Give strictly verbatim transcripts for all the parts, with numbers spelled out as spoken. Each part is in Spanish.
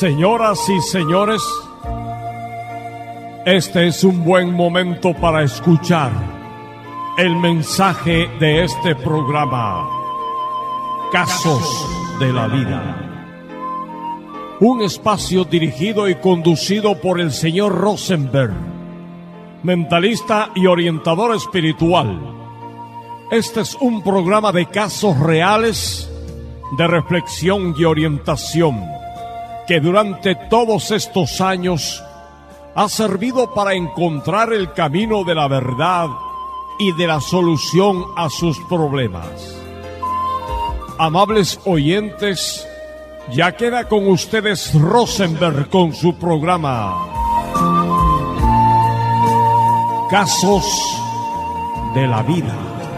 Señoras y señores, este es un buen momento para escuchar el mensaje de este programa, Casos de la Vida. Un espacio dirigido y conducido por el señor Rosenberg, mentalista y orientador espiritual. Este es un programa de casos reales, de reflexión y orientación, que durante todos estos años ha servido para encontrar el camino de la verdad y de la solución a sus problemas. Amables oyentes, ya queda con ustedes Rosenberg con su programa Casos de la Vida.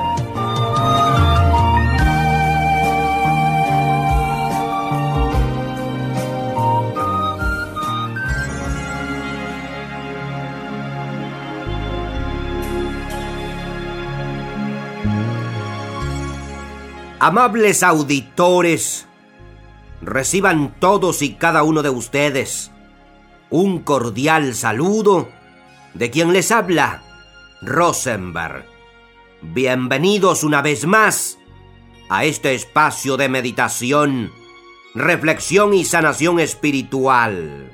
Amables auditores, reciban todos y cada uno de ustedes un cordial saludo de quien les habla, Rosenberg. Bienvenidos una vez más a este espacio de meditación, reflexión y sanación espiritual.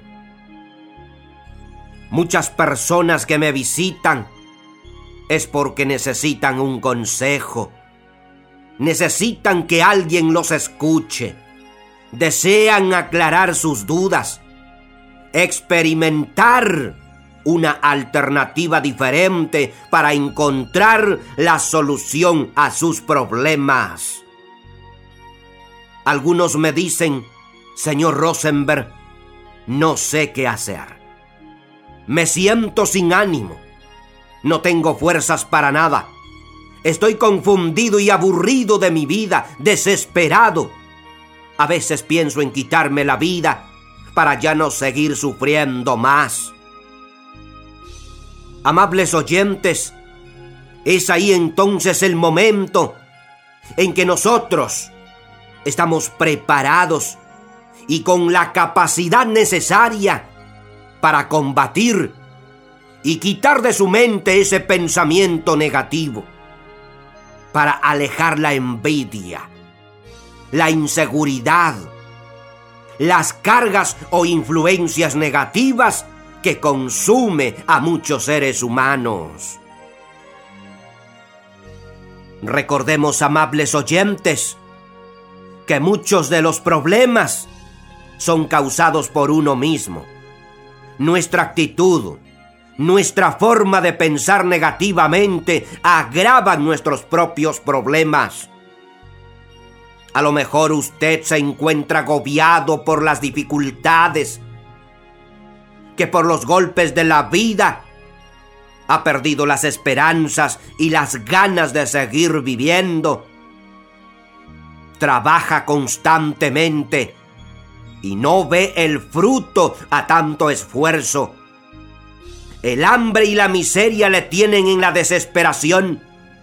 Muchas personas que me visitan es porque necesitan un consejo. Necesitan que alguien los escuche. Desean aclarar sus dudas, experimentar una alternativa diferente para encontrar la solución a sus problemas. Algunos me dicen, señor Rosenberg, no sé qué hacer. Me siento sin ánimo. No tengo fuerzas para nada. Estoy confundido y aburrido de mi vida, desesperado. A veces pienso en quitarme la vida para ya no seguir sufriendo más. Amables oyentes, es ahí entonces el momento en que nosotros estamos preparados y con la capacidad necesaria para combatir y quitar de su mente ese pensamiento negativo, para alejar la envidia, la inseguridad, las cargas o influencias negativas que consume a muchos seres humanos. Recordemos, amables oyentes, que muchos de los problemas son causados por uno mismo. Nuestra actitud, nuestra forma de pensar negativamente agravan nuestros propios problemas. A lo mejor usted se encuentra agobiado por las dificultades, que por los golpes de la vida ha perdido las esperanzas y las ganas de seguir viviendo. Trabaja constantemente y no ve el fruto a tanto esfuerzo. El hambre y la miseria le tienen en la desesperación.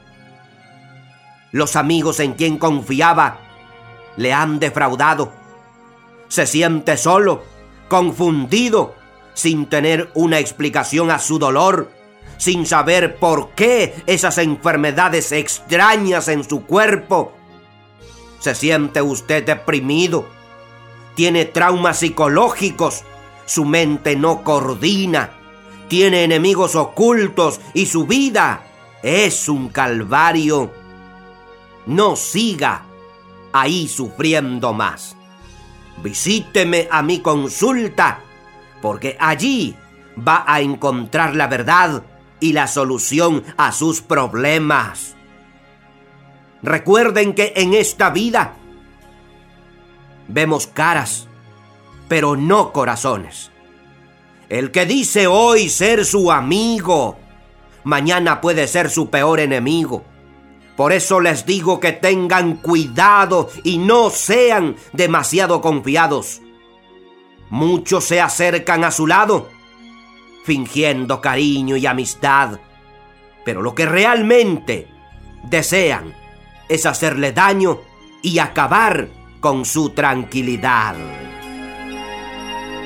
Los amigos en quien confiaba le han defraudado. Se siente solo, confundido, sin tener una explicación a su dolor, sin saber por qué esas enfermedades extrañas en su cuerpo. Se siente usted deprimido, tiene traumas psicológicos, su mente no coordina, tiene enemigos ocultos y su vida es un calvario. No siga ahí sufriendo más. Visíteme a mi consulta, porque allí va a encontrar la verdad y la solución a sus problemas. Recuerden que en esta vida vemos caras, pero no corazones. El que dice hoy ser su amigo, mañana puede ser su peor enemigo. Por eso les digo que tengan cuidado y no sean demasiado confiados. Muchos se acercan a su lado, fingiendo cariño y amistad, pero lo que realmente desean es hacerle daño y acabar con su tranquilidad.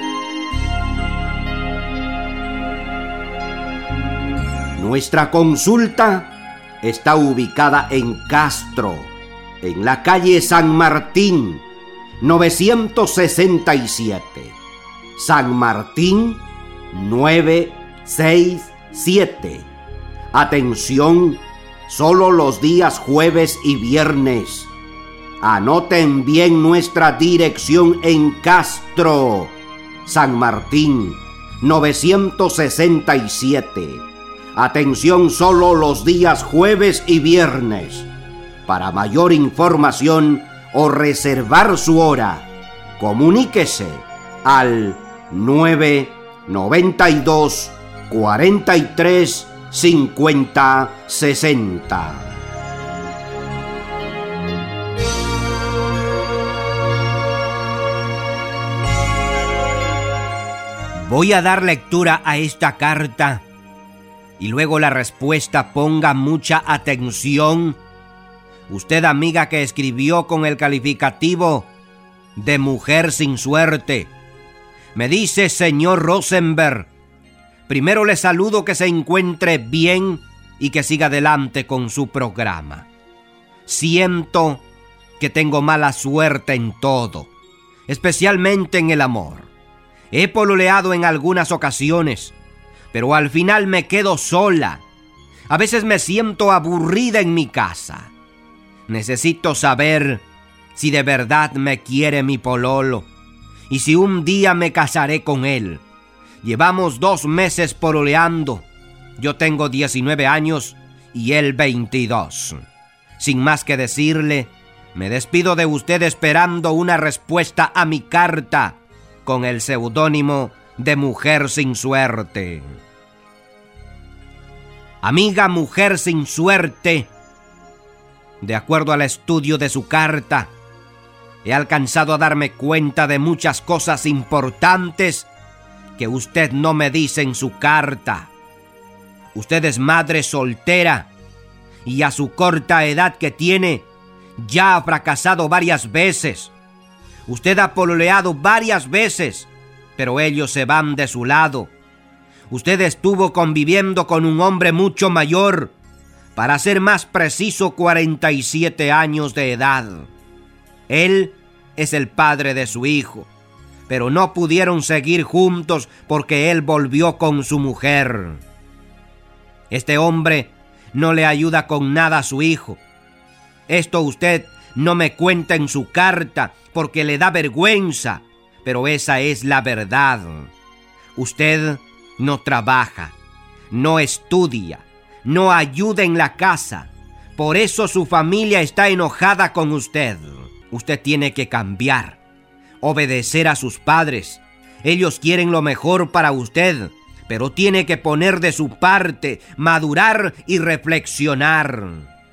Nuestra consulta está ubicada en Castro, en la calle San Martín, novecientos sesenta y siete. San Martín, novecientos sesenta y siete. Atención, solo los días jueves y viernes. Anoten bien nuestra dirección en Castro, San Martín, novecientos sesenta y siete. Atención, solo los días jueves y viernes. Para mayor información o reservar su hora, comuníquese al nueve noventa y dos cuarenta y tres cincuenta sesenta. Voy a dar lectura a esta carta y luego la respuesta. Ponga mucha atención. Usted, amiga que escribió con el calificativo de mujer sin suerte, me dice: señor Rosenberg, primero le saludo, que se encuentre bien y que siga adelante con su programa. Siento que tengo mala suerte en todo, especialmente en el amor. He pololeado en algunas ocasiones, pero al final me quedo sola. A veces me siento aburrida en mi casa. Necesito saber si de verdad me quiere mi pololo y si un día me casaré con él. Llevamos dos meses pololeando. Yo tengo diecinueve años y él veintidós. Sin más que decirle, me despido de usted esperando una respuesta a mi carta con el seudónimo de Mujer Sin Suerte. Amiga Mujer Sin Suerte, de acuerdo al estudio de su carta, he alcanzado a darme cuenta de muchas cosas importantes que usted no me dice en su carta. Usted es madre soltera y a su corta edad que tiene, ya ha fracasado varias veces. Usted ha pololeado varias veces, pero ellos se van de su lado. Usted estuvo conviviendo con un hombre mucho mayor, para ser más preciso, cuarenta y siete años de edad. Él es el padre de su hijo, pero no pudieron seguir juntos porque él volvió con su mujer. Este hombre no le ayuda con nada a su hijo. Esto usted no me cuenta en su carta porque le da vergüenza, pero esa es la verdad. Usted no trabaja, no estudia, no ayuda en la casa. Por eso su familia está enojada con usted. Usted tiene que cambiar, obedecer a sus padres. Ellos quieren lo mejor para usted, pero tiene que poner de su parte, madurar y reflexionar.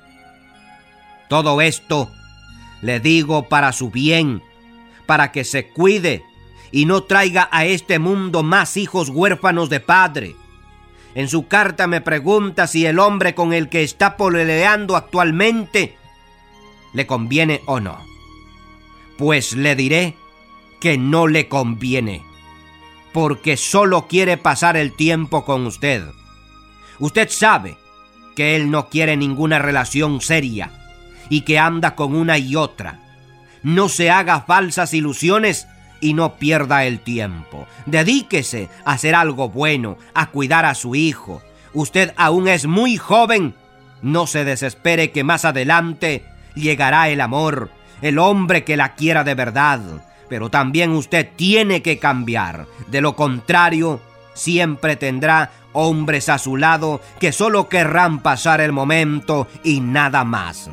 Todo esto le digo para su bien, para que se cuide y no traiga a este mundo más hijos huérfanos de padre. En su carta me pregunta si el hombre con el que está pololeando actualmente le conviene o no. Pues le diré que no le conviene, porque solo quiere pasar el tiempo con usted. Usted sabe que él no quiere ninguna relación seria y que anda con una y otra. No se haga falsas ilusiones y no pierda el tiempo. Dedíquese a hacer algo bueno, a cuidar a su hijo. Usted aún es muy joven. No se desespere, que más adelante llegará el amor, el hombre que la quiera de verdad. Pero también usted tiene que cambiar. De lo contrario, siempre tendrá hombres a su lado que solo querrán pasar el momento y nada más.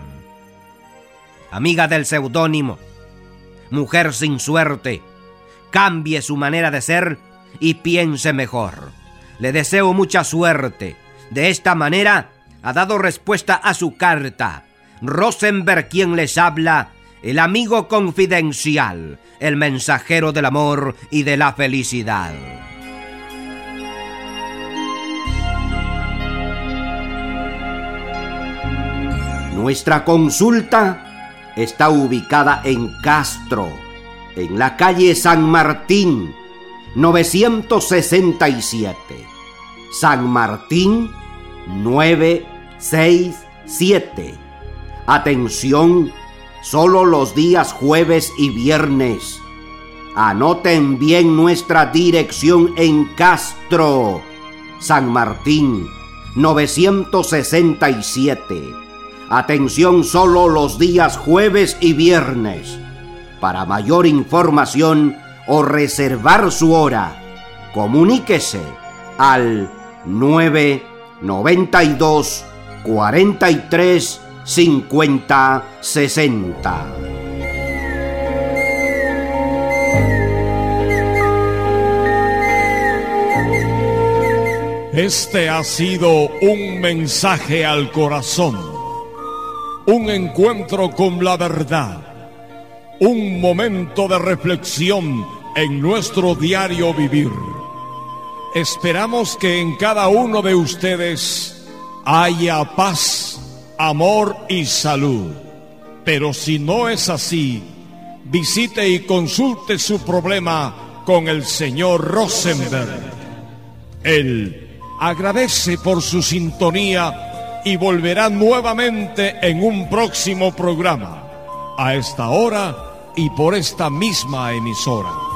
Amiga del seudónimo Mujer Sin Suerte, cambie su manera de ser y piense mejor. Le deseo mucha suerte. De esta manera ha dado respuesta a su carta Rosenberg, quien les habla, el amigo confidencial, el mensajero del amor y de la felicidad. Nuestra consulta está ubicada en Castro, en la calle San Martín, novecientos sesenta y siete. San Martín, nueve seis siete. Atención, solo los días jueves y viernes. Anoten bien nuestra dirección en Castro, San Martín, novecientos sesenta y siete. Atención, solo los días jueves y viernes. Para mayor información o reservar su hora, comuníquese al nueve noventa y dos cuarenta y tres cincuenta sesenta. Este ha sido un mensaje al corazón, un encuentro con la verdad, un momento de reflexión en nuestro diario vivir. Esperamos que en cada uno de ustedes haya paz, amor y salud. Pero si no es así, visite y consulte su problema con el señor Rosenberg. Él agradece por su sintonía y volverá nuevamente en un próximo programa, a esta hora y por esta misma emisora.